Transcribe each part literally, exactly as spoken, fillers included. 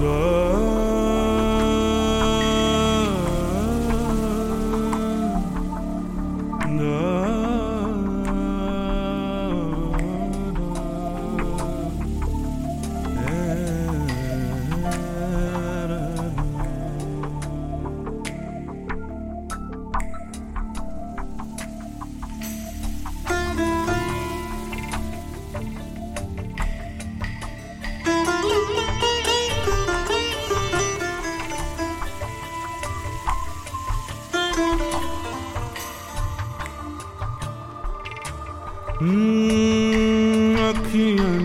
अखियन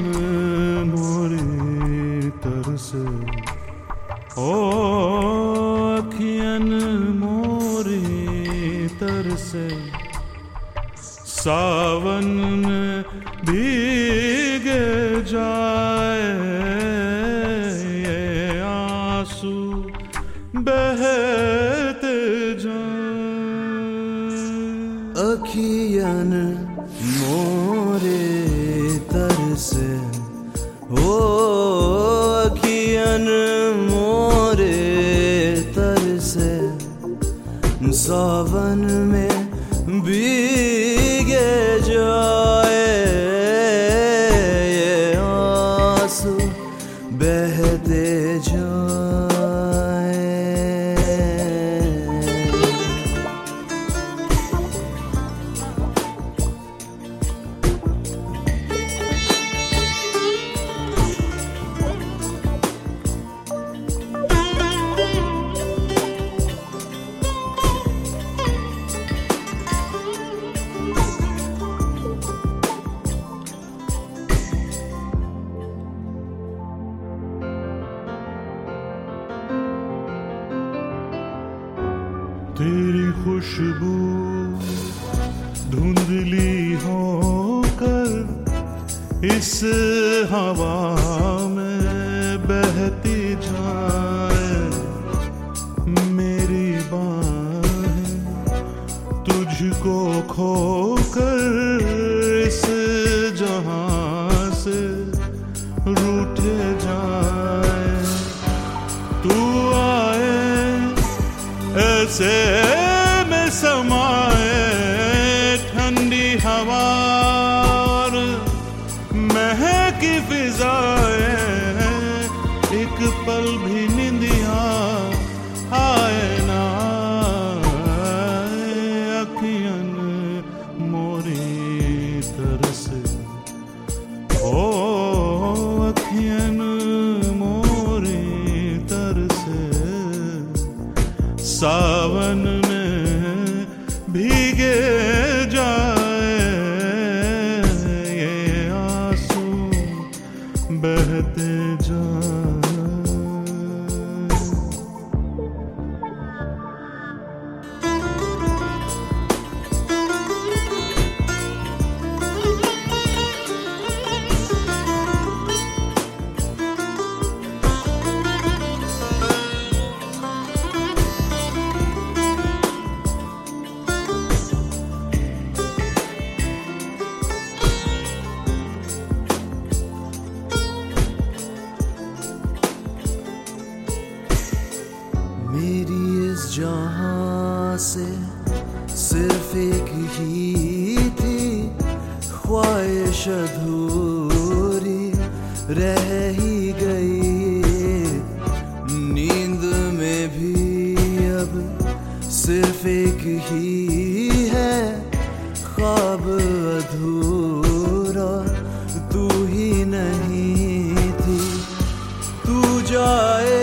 मोरे तरसे ओ अखियन मोरे तरसे सावन में भीगे जाए ये आंसू बहते जाए। अखियन मोरे तरसे ओ अखियन मोरे तरसे सावन में भीगे जाए ये आंसू बहते जाए। तेरी खुशबू धुंधली होकर इस हवा में बहती जाए। मेरी बाहें तुझको खोकर इस जहां से रूठे जाए। तू आए ऐसे में समाए ठंडी हवा और महकी फिजाएं। एक पल भी निंदिया आए ना अखियन मोरी तरसे ओ अखियन मोरी तरसे सावन में भीगे जाए ये आंसू बहते जाए। मेरी इस जहां से सिर्फ एक ही थी ख्वाहिश अधूरी रह ही गई। नींद में भी अब सिर्फ एक ही है ख्वाब अधूरा तू ही नहीं थी। तू जाए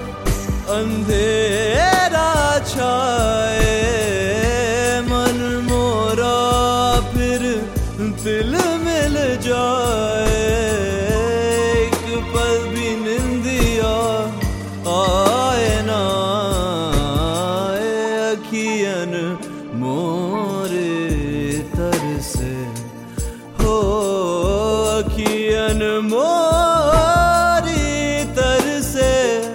अंधेरा छाए मन मोरा फिर दिल मिल जाए। एक पल भी निंदिया आए ना अखियन मोरे तरसे हो अखियन मोरी तरसे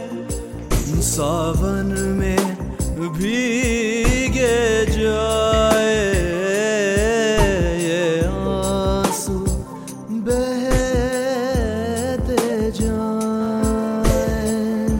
सावन में भीगे जाए ये आंसू बहते जाए।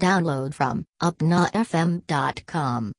Download from upnafm dot com.